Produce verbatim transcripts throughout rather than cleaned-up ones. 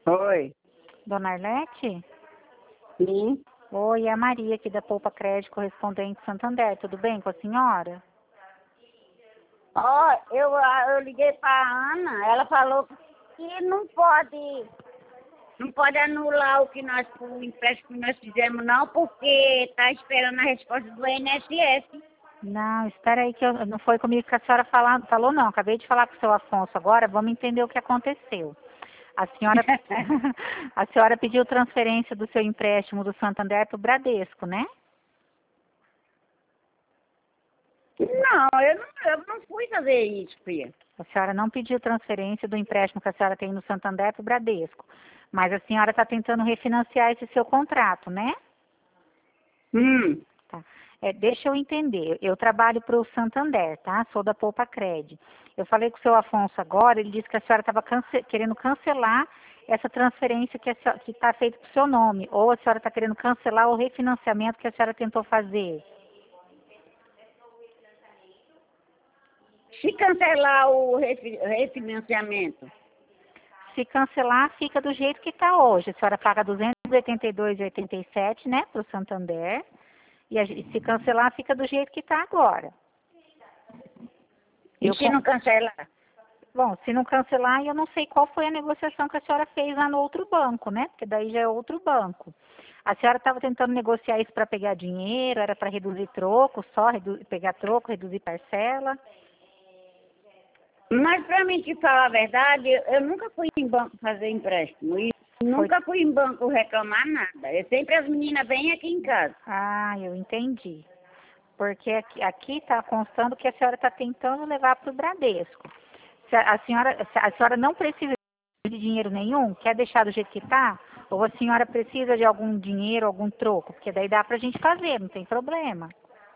Oi. Dona Arlete? Sim. Oi, é a Maria aqui da Poupa Crédito, correspondente Santander. Tudo bem com a senhora? Ó, eu, ah, eu liguei para Ana, ela falou que não pode, não pode anular o que nós, o empréstimo que nós fizemos não, porque está esperando a resposta do I N S S. Não, espera aí que eu, não foi comigo que a senhora fala, falou não. Acabei de falar com o seu Afonso agora, vamos entender o que aconteceu. A senhora, a senhora pediu transferência do seu empréstimo do Santander para o Bradesco, né? Não, eu não, eu não fui fazer isso, filha. A senhora não pediu transferência do empréstimo que a senhora tem no Santander para o Bradesco. Mas a senhora está tentando refinanciar esse seu contrato, né? Hum. Tá. É, deixa eu entender. Eu trabalho para o Santander, tá? Sou da Poupa Cred. Eu falei com o seu Afonso agora, ele disse que a senhora estava cance querendo cancelar essa transferência que está feita para o seu nome. Ou a senhora está querendo cancelar o refinanciamento que a senhora tentou fazer. Se cancelar o refi- refinanciamento, Se cancelar, fica do jeito que está hoje. A senhora paga duzentos e oitenta e dois reais e oitenta e sete, né, para o Santander. E a, se cancelar, fica do jeito que está agora. e Eu, se não cancelar? bom, se não cancelar, eu não sei qual foi a negociação que a senhora fez lá no outro banco, né? Porque daí já é outro banco. A senhora estava tentando negociar isso para pegar dinheiro, era para reduzir troco, só redu pegar troco, reduzir parcela? Mas para mim te falar a verdade, eu nunca fui em banco fazer empréstimo e Foi. nunca fui em banco reclamar nada. Eu sempre as meninas vêm aqui em casa. Ah, eu entendi. Porque aqui está constando que a senhora está tentando levar para o Bradesco. Se a, a senhora, se a senhora não precisa de dinheiro nenhum, quer deixar do jeito que está, ou a senhora precisa de algum dinheiro, algum troco, porque daí dá para a gente fazer, não tem problema.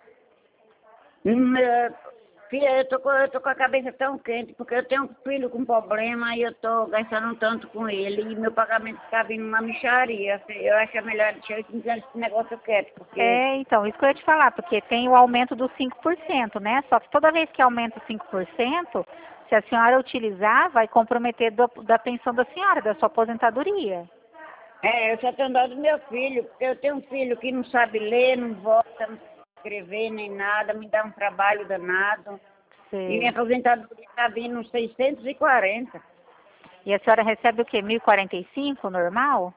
Hum, eh, Filha, eu tô, com, eu tô com a cabeça tão quente, porque eu tenho um filho com problema e eu tô gastando tanto com ele e meu pagamento está vindo uma mixaria. Eu acho melhor deixar esse negócio quieto, porque É, então, isso que eu ia te falar, porque tem o aumento dos cinco por cento, né? Só que toda vez que aumenta cinco por cento, se a senhora utilizar, vai comprometer do, da pensão da senhora, da sua aposentadoria. é, eu só tenho dó do meu filho, porque eu tenho um filho que não sabe ler, não vota, não sabe escrever nem nada, me dá um trabalho danado. E minha Sei. aposentadoria está vindo uns seiscentos e quarenta. E a senhora recebe o quê? mil e quarenta e cinco, normal?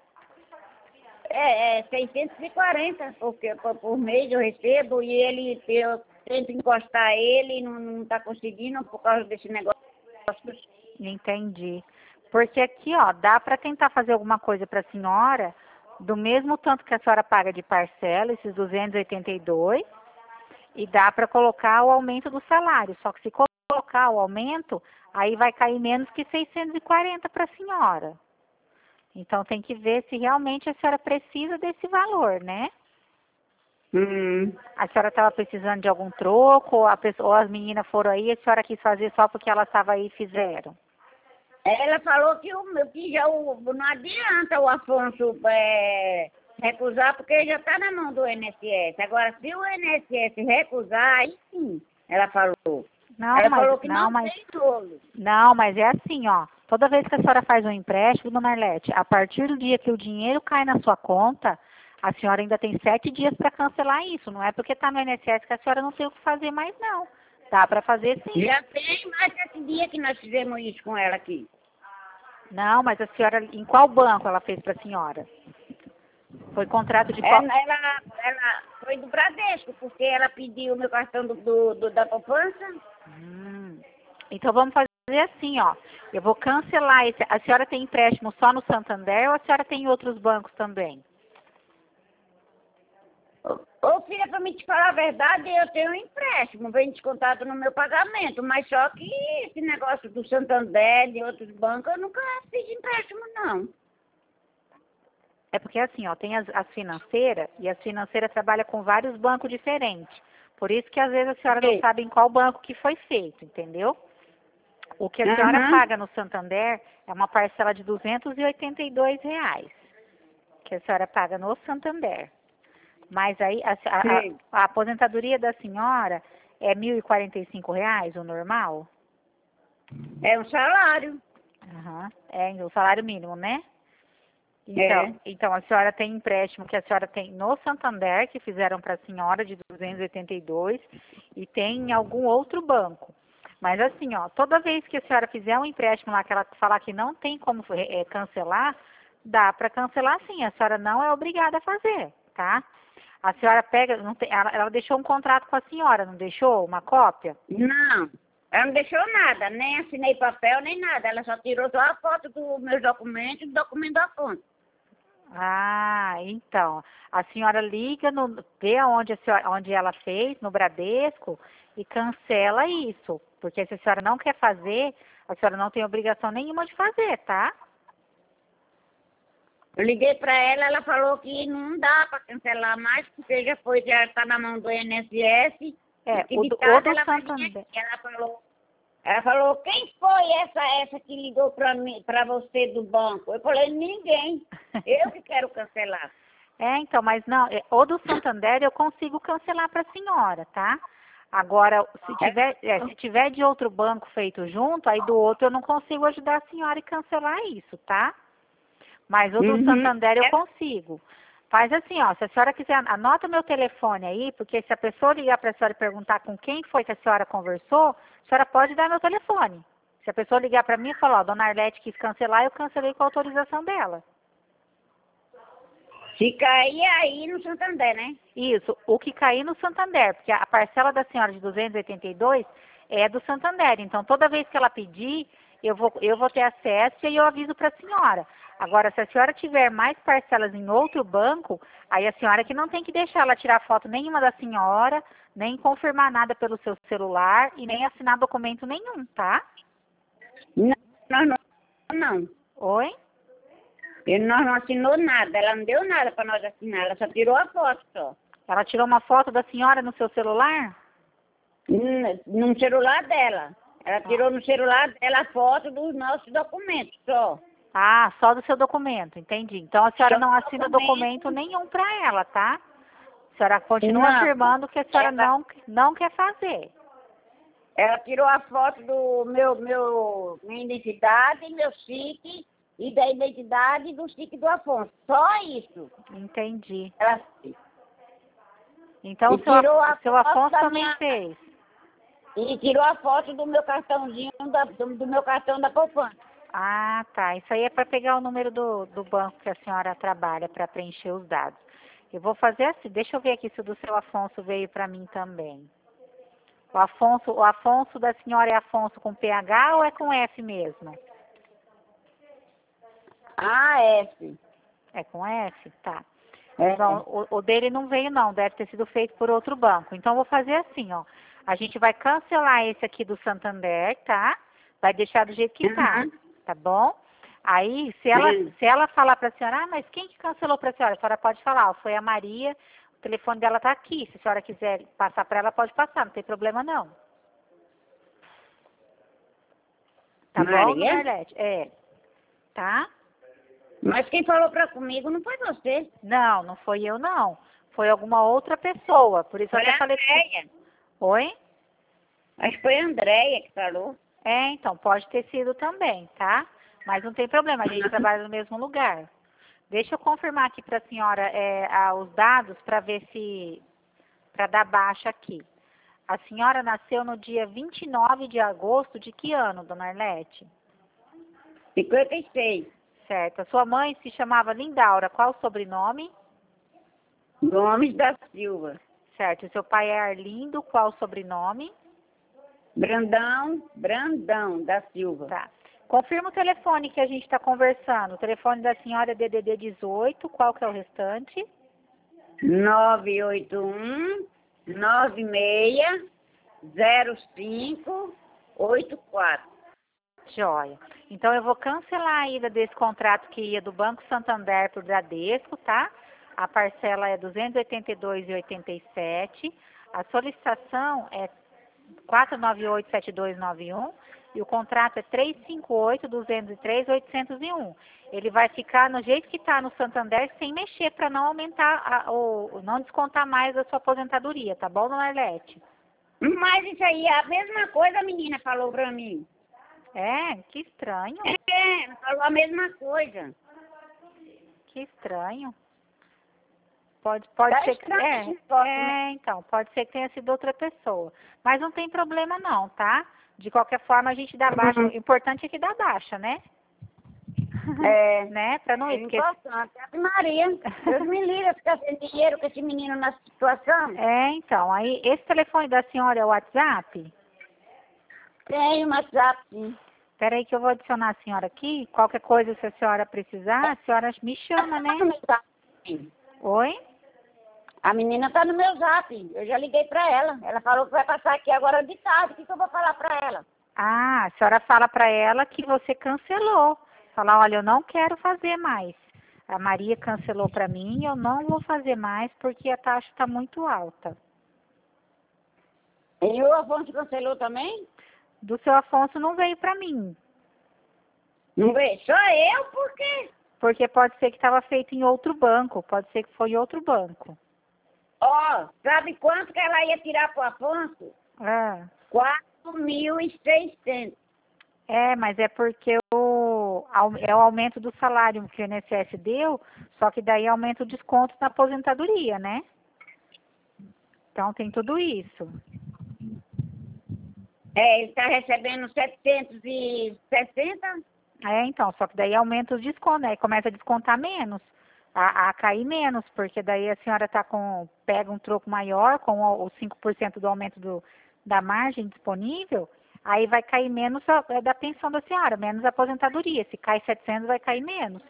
É, é seiscentos e quarenta, porque por, por mês eu recebo e ele, eu tento encostar ele e não está conseguindo por causa desse negócio. Entendi. Porque aqui, ó, dá para tentar fazer alguma coisa para a senhora, do mesmo tanto que a senhora paga de parcela, esses duzentos e oitenta e dois, e dá para colocar o aumento do salário. Só que se colocar o aumento, aí vai cair menos que seiscentos e quarenta para a senhora. Então tem que ver se realmente a senhora precisa desse valor, né? Hum. A senhora estava precisando de algum troco, ou, a pessoa, ou as meninas foram aí, a senhora quis fazer só porque ela estava aí e fizeram? Ela falou que, o, meu- que já o, não adianta o Afonso é, recusar, porque já está na mão do I N S S. Agora, se o I N S S recusar, aí sim, ela falou. Não, Ela mas falou que não, não mas tem rolo. não, mas é assim, ó. Toda vez que a senhora faz um empréstimo, dona Arlete, a partir do dia que o dinheiro cai na sua conta, a senhora ainda tem sete dias para cancelar isso. Não é porque está no I N S S que a senhora não tem o que fazer mais, não. Dá para fazer sim. Já tem mais esse dia que nós fizemos isso com ela aqui. Não, mas a senhora, em qual banco ela fez para a senhora? Foi contrato de qual? Ela, ela, ela foi do Bradesco, porque ela pediu o meu cartão do, do, do- da poupança. Hum. Então vamos fazer assim, ó. Eu vou cancelar esse. A senhora tem empréstimo só no Santander ou a senhora tem em outros bancos também? Ô, ô, filha, para me te falar a verdade, eu tenho um empréstimo, vem descontado no meu pagamento, mas só que esse negócio do Santander, de outros bancos, eu nunca fiz empréstimo, não. É porque assim, ó, tem as, as financeiras e as financeiras trabalham com vários bancos diferentes. Por isso que às vezes a senhora não Sei. sabe em qual banco que foi feito, entendeu? O que a senhora Aham. paga no Santander é uma parcela de duzentos e oitenta e dois reais, que a senhora paga no Santander. Mas aí a, a, a- Sei. a aposentadoria da senhora é mil e quarenta e cinco reais, o normal? É um salário. Aham. É o salário mínimo, né? Então, É. então, a senhora tem empréstimo que a senhora tem no Santander, que fizeram para a senhora de duzentos e oitenta e dois, e tem em algum outro banco. Mas assim, ó, toda vez que a senhora fizer um empréstimo lá, que ela falar que não tem como é, cancelar, dá para cancelar sim, a senhora não é obrigada a fazer, tá? A senhora pega, não tem, ela, ela deixou um contrato com a senhora, não deixou? Uma cópia? Não, ela não deixou nada, nem assinei papel, nem nada. Ela só tirou só a foto dos meus documentos e do documento da fonte. Ah, então, a senhora liga, no, vê onde, a senhora, onde ela fez, no Bradesco, e cancela isso. Porque se a senhora não quer fazer, a senhora não tem obrigação nenhuma de fazer, tá? Eu liguei para ela, ela falou que não dá para cancelar mais, porque já foi, já está na mão do I N S S. É, E o de do, o casa do ela vai vir Santander. aqui. Ela falou, ela falou, quem foi essa, essa que ligou para mim, para você do banco? Eu falei, ninguém. Eu que quero cancelar. É, então, mas não, é, o do Santander eu consigo cancelar para a senhora, tá? Agora, se tiver, é, se tiver de outro banco feito junto, aí do outro eu não consigo ajudar a senhora e cancelar isso, tá? Mas o do Uhum. Santander eu consigo. Faz assim, ó, se a senhora quiser, anota meu telefone aí, porque se a pessoa ligar para a senhora e perguntar com quem foi que a senhora conversou, a senhora pode dar meu telefone. Se a pessoa ligar para mim e falar, ó, dona Arlete quis cancelar, eu cancelei com a autorização dela. Se cair aí no Santander, né? Isso, o que cair no Santander, porque a parcela da senhora de duzentos e oitenta e dois é do Santander. Então, toda vez que ela pedir, eu vou, eu vou ter acesso e aí eu aviso para a senhora. Agora, se a senhora tiver mais parcelas em outro banco, aí a senhora que não tem que deixar ela tirar foto nenhuma da senhora, nem confirmar nada pelo seu celular e nem assinar documento nenhum, tá? Não, nós não. não. Oi? Ele nós não assinou nada, ela não deu nada para nós assinar, ela só tirou a foto só. Ela tirou uma foto da senhora no seu celular? N- No celular dela. Ela tirou no celular dela a foto dos nossos documentos só. Ah, só do seu documento, entendi. Então a senhora Só não assina documento documento. nenhum para ela, tá? A senhora continua Não. afirmando que a senhora Ela, não, não quer fazer. ela tirou a foto do meu, meu, minha identidade, meu S I C e da identidade do S I C do Afonso. Só isso. Entendi. Ela Então e o seu, tirou a o seu foto Afonso da também minha. fez. E tirou a foto do meu cartãozinho, da, do, do meu cartão da poupança. Ah, tá. Isso aí é para pegar o número do, do banco que a senhora trabalha para preencher os dados. Eu vou fazer assim, deixa eu ver aqui se o do seu Afonso veio para mim também. O Afonso, o Afonso da senhora é Afonso com P H ou é com F mesmo? Ah, F. É com F? Tá. É. Não, o, o dele não veio não, deve ter sido feito por outro banco. Então, eu vou fazer assim, ó. A gente vai cancelar esse aqui do Santander, tá? Vai deixar do jeito que tá, Uhum. tá bom? Aí, se ela, Uhum. se ela falar pra senhora, ah, mas quem que cancelou pra senhora? A senhora pode falar, ó, foi a Maria, o telefone dela tá aqui. Se a senhora quiser passar pra ela, pode passar, não tem problema não. Tá bom, dona Maria? Arlete? É. Tá? Mas quem falou pra comigo não foi você. Não, não foi eu não. Foi alguma outra pessoa. Por isso eu Foi até a falei que... Andréia. Oi? Acho que foi a Andréia que falou. É, então, pode ter sido também, tá? Mas não tem problema, a gente trabalha no mesmo lugar. Deixa eu confirmar aqui para a senhora é, ah, os dados para ver se... para dar baixa aqui. A senhora nasceu no dia vinte e nove de agosto de que ano, dona Arlete? cinquenta e seis. Certo. A sua mãe se chamava Lindaura. Qual o sobrenome? Gomes da Silva. Certo. O seu pai é Arlindo. Qual o sobrenome? Brandão, Brandão da Silva. Tá. Confirma o telefone que a gente está conversando. O telefone da senhora é D D D dezoito. Qual que é o restante? nove oito um, nove seis, zero cinco, oito quatro. Joia. Então, eu vou cancelar a ida desse contrato que ia do Banco Santander para o Bradesco, tá? A parcela é duzentos e oitenta e dois reais e oitenta e sete centavos. A solicitação é quatrocentos e noventa e oito, setenta e dois noventa e um e o contrato é trezentos e cinquenta e oito, duzentos e três, oitocentos e um. Ele vai ficar no jeito que está no Santander sem mexer para não aumentar a, ou não descontar mais a sua aposentadoria, tá bom, dona Arlete? Mas isso aí é a mesma coisa, a menina falou pra mim. É, que estranho. É, falou a mesma coisa. Que estranho. Pode, pode Tá ser que. estranho É, esse negócio, né? é, então, pode ser que tenha sido outra pessoa. Mas não tem problema não, tá? De qualquer forma, a gente dá baixa. O Uhum. importante é que dá baixa, né? É, Né? Pra não é ir, porque. importante. Ave Maria, Deus me livre ficar sem dinheiro com esse menino na situação. É, então, aí, esse telefone da senhora é o WhatsApp? Tem um WhatsApp, sim. Espera aí que eu vou adicionar a senhora aqui. Qualquer coisa, se a senhora precisar, a senhora me chama, Tá né? no meu zap, sim. Oi? A menina tá no meu zap. Eu já liguei pra ela. Ela falou que vai passar aqui agora de tarde. O que, que eu vou falar pra ela? Ah, a senhora fala para ela que você cancelou. Falar, olha, eu não quero fazer mais. A Maria cancelou para mim, eu não vou fazer mais porque a taxa está muito alta. E o Afonso cancelou também? Do seu Afonso não veio para mim, Não veio. Só eu, por quê? porque pode ser que estava feito em outro banco, pode ser que foi em outro banco. Ó, sabe quanto que ela ia tirar pro Afonso? Ah, Quatro mil e seiscentos. é, mas é porque o, au- é o aumento do salário que o I N S S deu, só que daí aumenta o desconto na aposentadoria, né? Então tem tudo isso. É, ele está recebendo setecentos e sessenta. É, então, só que daí aumenta os descontos, né? E começa a descontar menos, a, a cair menos, porque daí a senhora tá com, pega um troco maior com o, os cinco por cento do aumento do, da margem disponível, aí vai cair menos a, é da pensão da senhora, menos a aposentadoria. Se cai setecentos, vai cair menos.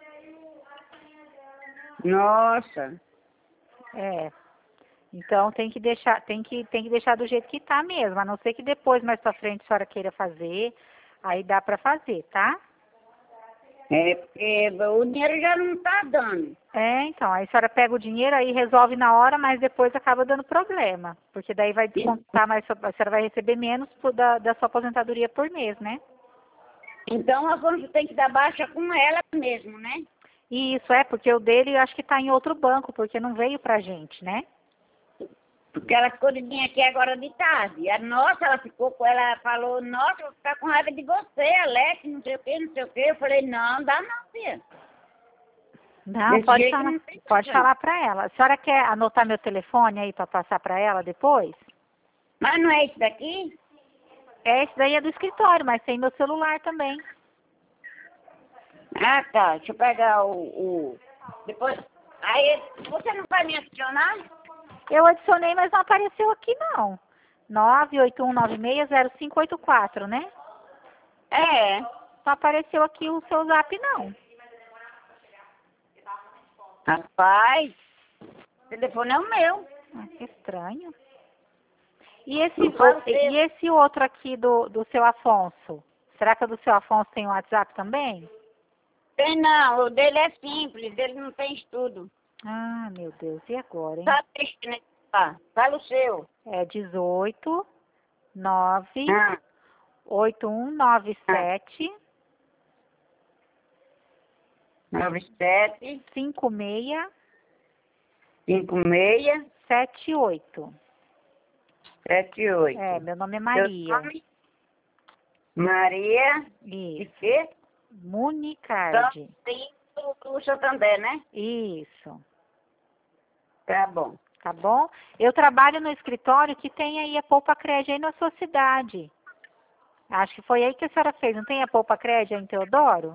Nossa. É. Então tem que deixar, tem que, tem que deixar do jeito que tá mesmo, a não ser que depois, mais pra frente, a senhora queira fazer, aí dá pra fazer, tá? É, porque o dinheiro já não está dando. É, então, aí a senhora pega o dinheiro, aí resolve na hora, mas depois acaba dando problema. Porque daí vai descontar, mais, a senhora vai receber menos por- da, da sua aposentadoria por mês, né? Então, o Afonso tem que dar baixa com ela mesmo, né? E isso é, porque o dele eu acho que está em outro banco, porque não veio pra gente, né? Porque ela ficou de vir aqui agora de tarde. A nossa, ela ficou com ela, falou, nossa, eu vou ficar com raiva de você, Alex, não sei o quê, não sei o quê. Eu falei, não, dá não, filha. Não, Desse pode jeito falar, não tem pode condição. falar pra ela. A senhora quer anotar meu telefone aí pra passar pra ela depois? Mas não é isso daqui? É, esse daí é do escritório, mas tem meu celular também. Ah, tá. Deixa eu pegar o... o... Depois... Aí, você não vai me adicionar? Eu adicionei, mas não apareceu aqui não. nove oito um nove seis zero cinco oito quatro, né? É. Não apareceu aqui o seu zap, não. Rapaz, o telefone é o meu. Ah, que estranho. E esse, Não fala o- seu. e esse outro aqui do, do seu Afonso? Será que o do seu Afonso tem WhatsApp também? Tem não, o dele é simples, ele não tem estudo. Ah, meu Deus, e agora, hein? Tá triste, né? Tá. Fala o seu. É dezoito, nove, Ah, oito um nove ah. sete, nove sete cinco seis cinco seis sete oito. sete É, oito. meu nome é Seu Maria. nome? Maria de Isso. quê? Municard. Do, do Santander, né? Isso. Tá bom. Tá bom? Eu trabalho no escritório que tem aí a Poupa Crédito aí na sua cidade. Acho que foi aí que a senhora fez. Não tem a Poupa Crédito aí em Teodoro?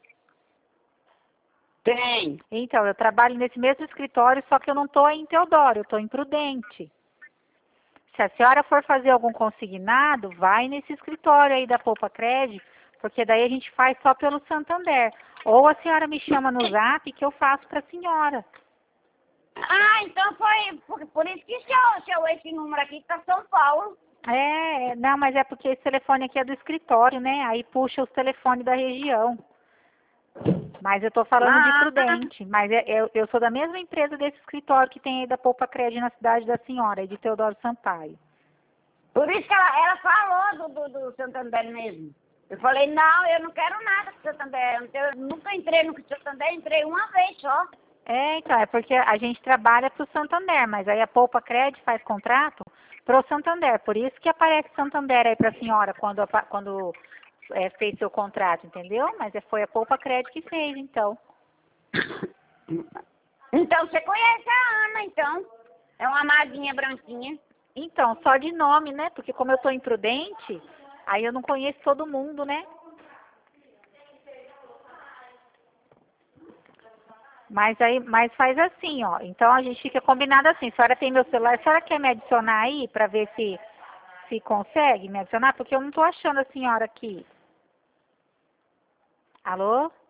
Tem. Então, eu trabalho nesse mesmo escritório, só que eu não estou em Teodoro, eu estou em Prudente. Se a senhora for fazer algum consignado, vai nesse escritório aí da Poupa Crédito, porque daí a gente faz só pelo Santander. Ou a senhora me chama no zap que eu faço para a senhora. Ah, então foi por, por isso que seu, seu esse número aqui tá São Paulo. É, é, não, mas é porque esse telefone aqui é do escritório, né? Aí puxa os telefones da região. Mas eu estou falando de Ah, Prudente. Mas é- eu, eu sou da mesma empresa desse escritório que tem aí da Poupa Crédito na cidade da senhora, aí de Teodoro Sampaio. por isso que ela, ela falou do, do, do Santander mesmo. Eu falei, não, eu não quero nada com Santander. Eu, não tenho- eu nunca entrei no Santander, entrei uma vez só. É, então, é porque a gente trabalha para o Santander, mas aí a Poupa Crédito faz contrato para o Santander. Por isso que aparece Santander aí para a senhora quando, apa- quando é, fez seu contrato, entendeu? Mas é- foi a Poupa Crédito que fez, então. Então, você conhece a Ana, então. É uma maguinha branquinha. Então, só de nome, né? Porque como eu tô imprudente, aí eu não conheço todo mundo, né? Mas aí, mas faz assim, ó. Então a gente fica combinado assim. A senhora tem meu celular, a senhora quer me adicionar aí pra ver se se consegue me adicionar? Porque eu não tô achando a senhora aqui. Alô?